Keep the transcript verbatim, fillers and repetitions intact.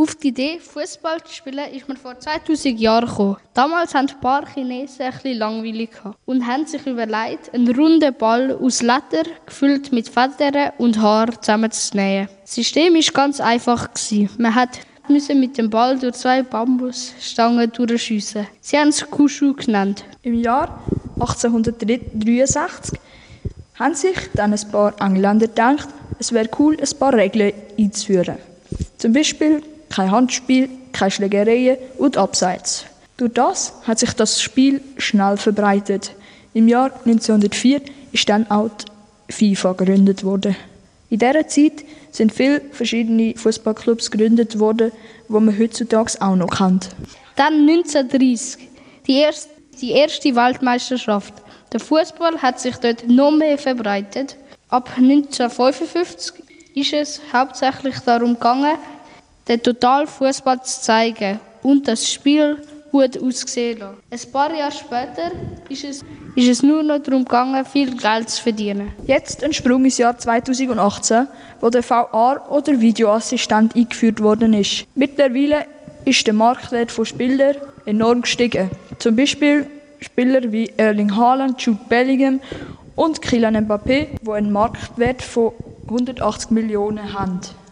Auf die Idee, Fußball zu spielen, ist man vor zweitausend Jahren gekommen. Damals hatten ein paar Chinesen ein bisschen langweilig und haben sich überlegt, einen runden Ball aus Leder, gefüllt mit Federn und Haar, zusammenzunähen. Das System war ganz einfach. Man hat müssen mit dem Ball durch zwei Bambusstangen durchschiessen. Sie haben es Kushu genannt. Im Jahr achtzehnhundertdreiundsechzig haben sich dann ein paar Engländer gedacht, es wäre cool, ein paar Regeln einzuführen. Zum Beispiel kein Handspiel, keine Schlägereien und Abseits. Durch das hat sich das Spiel schnell verbreitet. Im Jahr neunzehnhundertvier ist dann auch die FIFA gegründet worden. In dieser Zeit sind viele verschiedene Fußballclubs gegründet worden, die man heutzutage auch noch kennt. Dann neunzehnhundertdreißig, die erste, die erste Weltmeisterschaft. Der Fußball hat sich dort noch mehr verbreitet. Ab neunzehnhundertfünfundfünfzig ist es hauptsächlich darum gegangen, den totalen Fußball zu zeigen und das Spiel gut aussehen lassen. Ein paar Jahre später ist es, ist es nur noch darum gegangen, viel Geld zu verdienen. Jetzt ein Sprung ins Jahr zweitausendachtzehn, wo der V R oder Videoassistent eingeführt worden ist. Mittlerweile ist der Marktwert von Spielern enorm gestiegen. Zum Beispiel Spieler wie Erling Haaland, Jude Bellingham und Kylian Mbappé, die einen Marktwert von hundertachtzig Millionen haben.